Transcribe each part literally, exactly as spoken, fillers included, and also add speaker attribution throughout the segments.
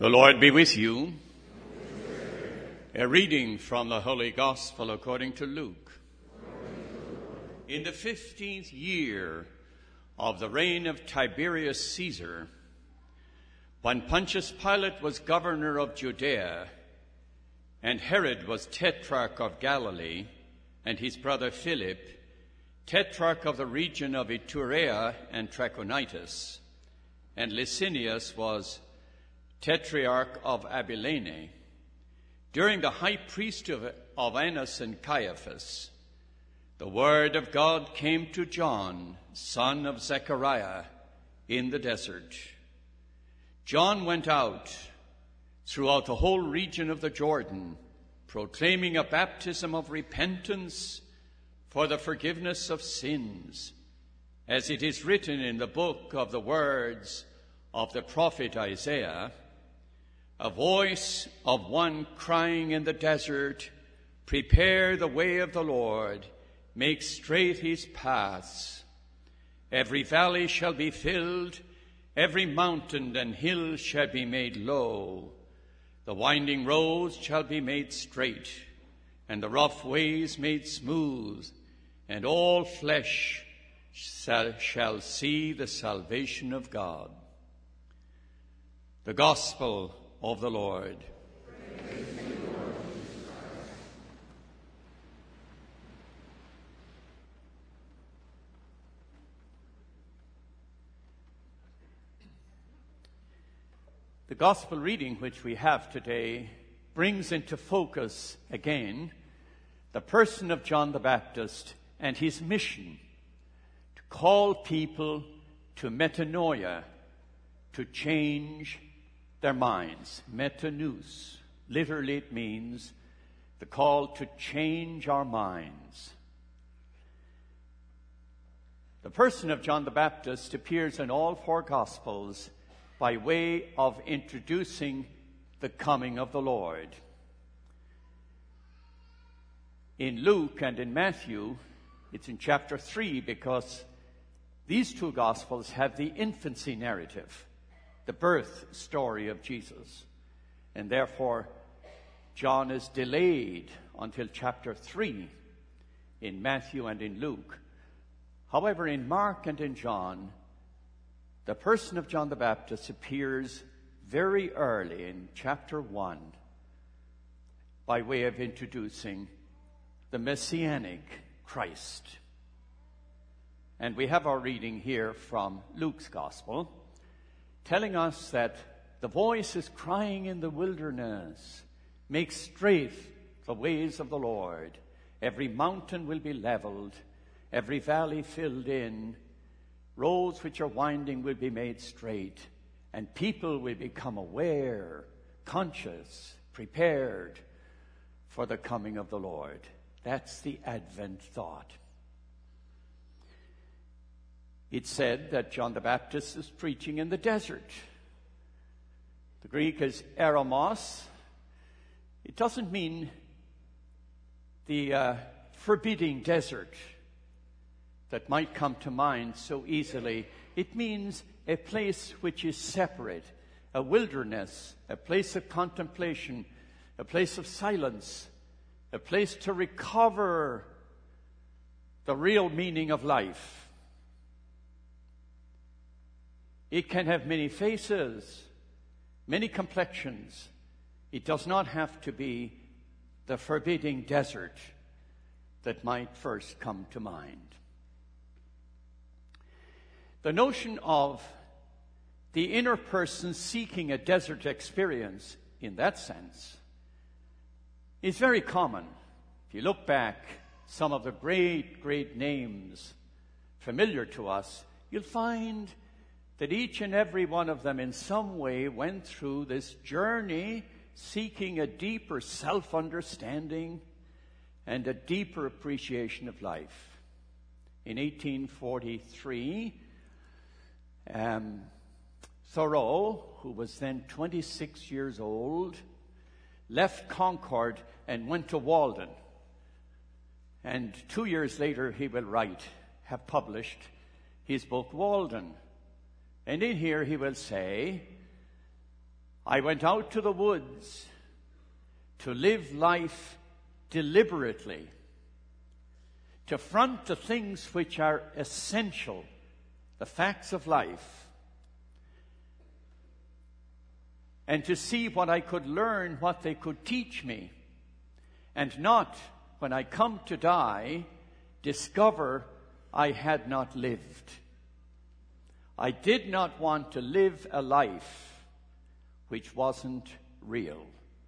Speaker 1: The Lord be with you. A reading from the Holy Gospel according to Luke. In the fifteenth year of the reign of Tiberius Caesar, when Pontius Pilate was governor of Judea, and Herod was tetrarch of Galilee, and his brother Philip, tetrarch of the region of Iturea and Trachonitis, and Licinius was tetrarch of Abilene, during the high priesthood of Annas and Caiaphas, the word of God came to John, son of Zechariah, in the desert. John went out throughout the whole region of the Jordan, proclaiming a baptism of repentance for the forgiveness of sins, as it is written in the book of the words of the prophet Isaiah, a voice of one crying in the desert, "Prepare the way of the Lord, make straight his paths. Every valley shall be filled, every mountain and hill shall be made low. The winding roads shall be made straight, and the rough ways made smooth, and all flesh shall, shall see the salvation of God." The Gospel of the Lord. Praise to you, Lord Jesus Christ. The Gospel reading which we have today brings into focus again the person of John the Baptist and his mission to call people to metanoia, to change their minds. Metanous. Literally it means the call to change our minds. The person of John the Baptist appears in all four Gospels by way of introducing the coming of the Lord. In Luke and in Matthew, it's in chapter three, because these two Gospels have the infancy narrative, the birth story of Jesus. And therefore, John is delayed until chapter three in Matthew and in Luke. However, in Mark and in John, the person of John the Baptist appears very early in chapter one by way of introducing the Messianic Christ. And we have our reading here from Luke's Gospel, telling us that the voice is crying in the wilderness, "Make straight the ways of the Lord. Every mountain will be leveled, every valley filled in. Roads which are winding will be made straight, and people will become aware, conscious, prepared for the coming of the Lord." That's the Advent thought. It's said that John the Baptist is preaching in the desert. The Greek is eremos. It doesn't mean the uh, forbidding desert that might come to mind so easily. It means a place which is separate, a wilderness, a place of contemplation, a place of silence, a place to recover the real meaning of life. It can have many faces, many complexions. It does not have to be the forbidding desert that might first come to mind. The notion of the inner person seeking a desert experience in that sense is very common. If you look back, some of the great, great names familiar to us, you'll find that each and every one of them in some way went through this journey seeking a deeper self-understanding and a deeper appreciation of life. In eighteen forty-three, um, Thoreau, who was then twenty-six years old, left Concord and went to Walden. And two years later, he will write, have published his book, Walden. And in here he will say I went out to the woods to live life deliberately, to front the things which are essential, the facts of life, and to see what I could learn, what they could teach me, and not, when I come to die, discover I had not lived. I did not want to live a life which wasn't real.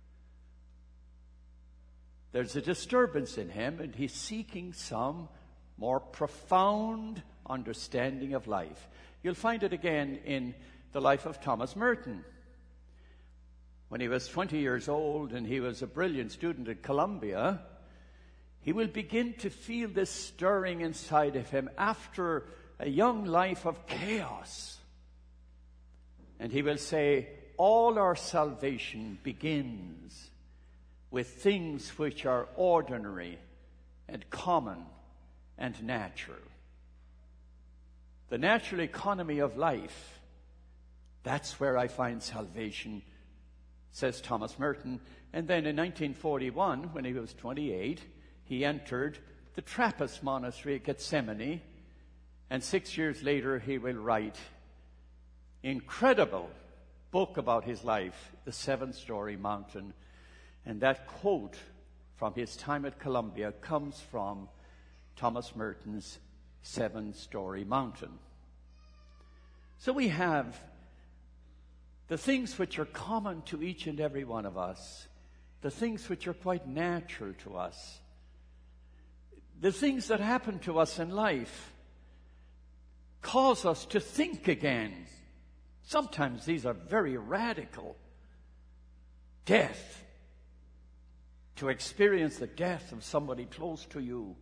Speaker 1: There's a disturbance in him, and he's seeking some more profound understanding of life. You'll find it again in the life of Thomas Merton. When he was twenty years old and he was a brilliant student at Columbia, he will begin to feel this stirring inside of him after a young life of chaos. And he will say, all our salvation begins with things which are ordinary and common and natural. The natural economy of life, that's where I find salvation, says Thomas Merton. And then in nineteen forty-one, when he was twenty-eight, he entered the Trappist monastery at Gethsemane, and six years later he will write incredible book about his life, The Seven-Story Mountain. And that quote from his time at Columbia comes from Thomas Merton's Seven-Story Mountain. So we have the things which are common to each and every one of us, the things which are quite natural to us, the things that happen to us in life cause us to think again. Sometimes these are very radical. Death. To experience the death of somebody close to you.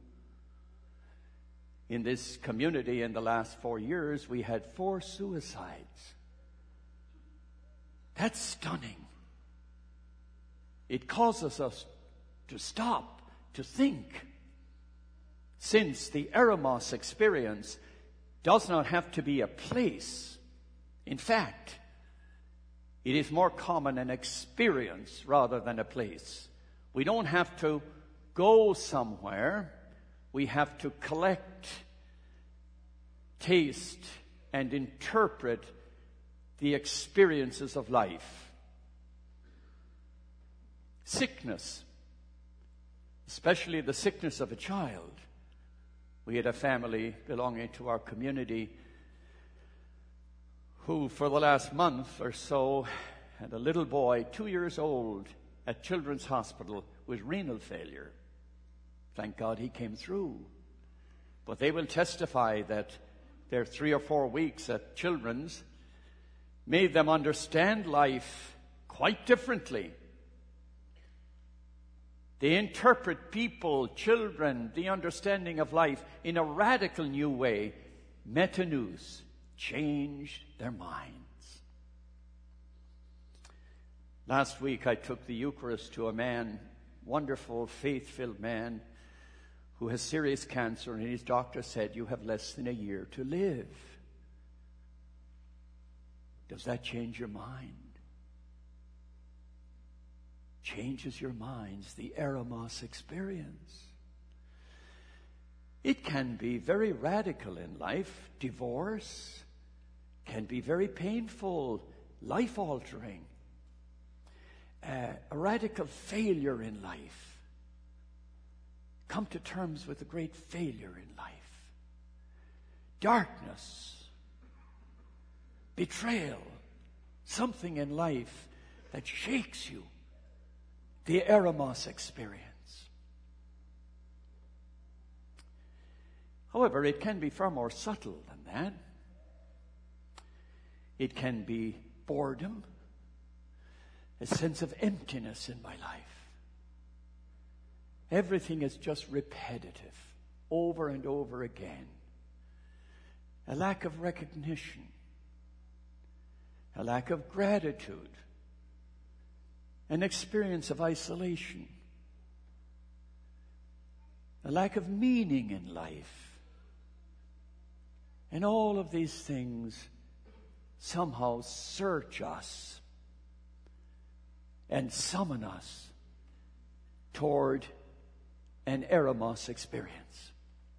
Speaker 1: In this community in the last four years, we had four suicides. That's stunning. It causes us to stop, to think. Since the Eremos experience does not have to be a place. In fact, it is more common an experience rather than a place. We don't have to go somewhere. We have to collect, taste, and interpret the experiences of life. Sickness, especially the sickness of a child. We had a family belonging to our community who for the last month or so had a little boy, two years old, at Children's Hospital with renal failure. Thank God he came through. But they will testify that their three or four weeks at Children's made them understand life quite differently. They interpret people, children, the understanding of life in a radical new way. Metanous, changed their minds. Last week I took the Eucharist to a man, wonderful, faith-filled man, who has serious cancer, and his doctor said, you have less than a year to live. Does that change your mind? Changes your minds, the Eremos experience. It can be very radical in life. Divorce can be very painful, life-altering. Uh, a radical failure in life. Come to terms with a great failure in life. Darkness. Betrayal. Something in life that shakes you. The Eremos experience. However, it can be far more subtle than that. It can be boredom, a sense of emptiness in my life. Everything is just repetitive, over and over again. A lack of recognition, a lack of gratitude, an experience of isolation, a lack of meaning in life. And all of these things somehow search us
Speaker 2: and summon us toward an Eremos experience.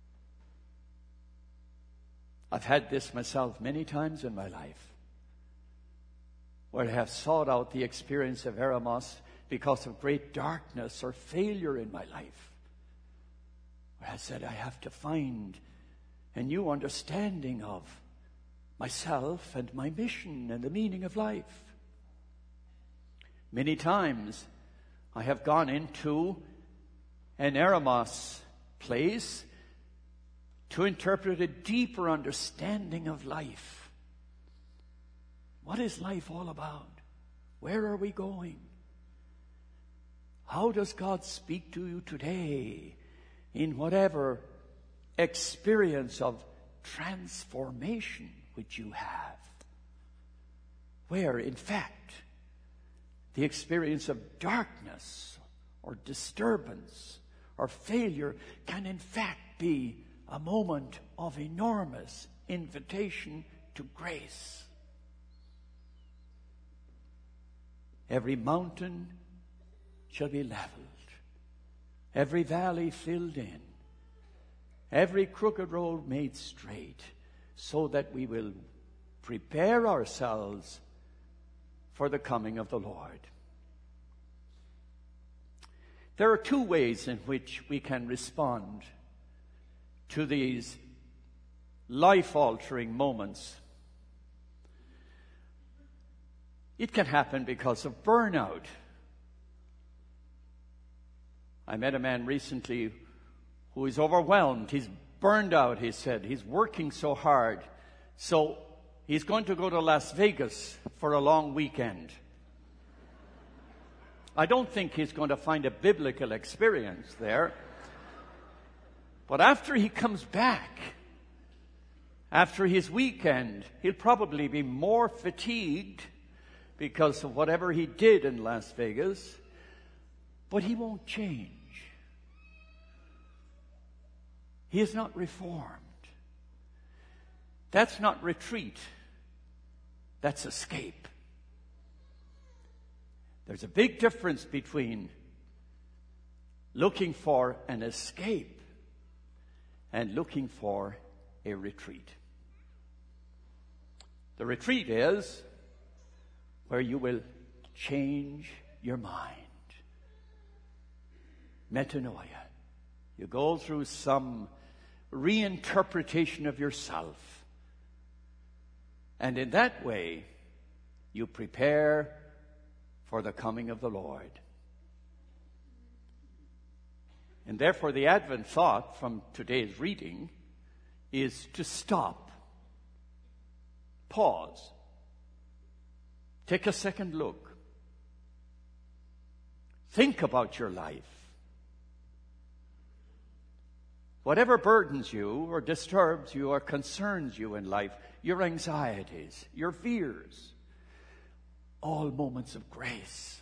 Speaker 2: I've had this myself many times in my life, where I have sought out the experience of Eremos because of great darkness or failure in my life. Where I said, I have to find a new understanding of myself and my mission and the meaning of life. Many times I have gone into an Eremos place to interpret a deeper understanding of life. What is life all about? Where are we going? How does God speak to you today in whatever experience of transformation which you have? Where, in fact, the experience of darkness or disturbance or failure can in fact be a moment of enormous invitation to grace. Every mountain shall be leveled, every valley filled in, every crooked road made straight, so that we will prepare ourselves for the coming of the Lord. There are two ways in which we can respond to these life-altering moments. It can happen because of burnout. I met a man recently who is overwhelmed. He's burned out, he said. He's working so hard. So he's going to go to Las Vegas for a long weekend. I don't think he's going to find a biblical experience there. But after he comes back, after his weekend, he'll probably be more fatigued because of whatever he did in Las Vegas, but he won't change. He is not reformed. That's not retreat. That's escape. There's a big difference between looking for an escape and looking for a retreat. The retreat is where you will change your mind. Metanoia. You go through some reinterpretation of yourself. And in that way, you prepare for the coming of the Lord. And therefore, the Advent thought from today's reading is to stop, pause, take a second look, think about your life. Whatever burdens you or disturbs you or concerns you in life, your anxieties, your fears, all moments of grace.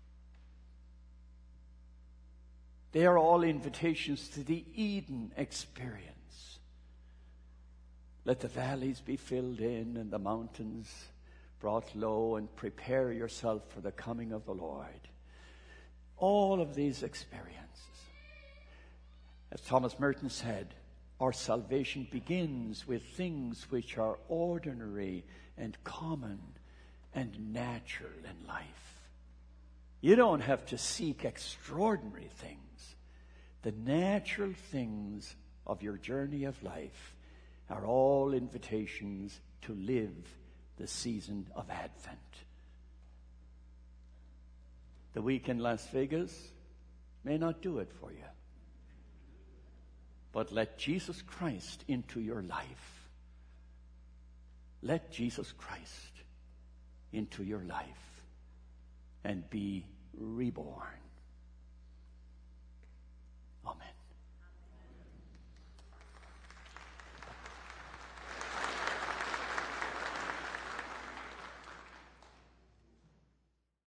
Speaker 2: They are all invitations to the Eden experience. Let the valleys be filled in and the mountains brought low, and prepare yourself for the coming of the Lord. All of these experiences. As Thomas Merton said, our salvation begins with things which are ordinary and common and natural in life. You don't have to seek extraordinary things. The natural things of your journey of life are all invitations to live the season of Advent. The week in Las Vegas may not do it for you. But let Jesus Christ into your life. Let Jesus Christ into your life and be reborn.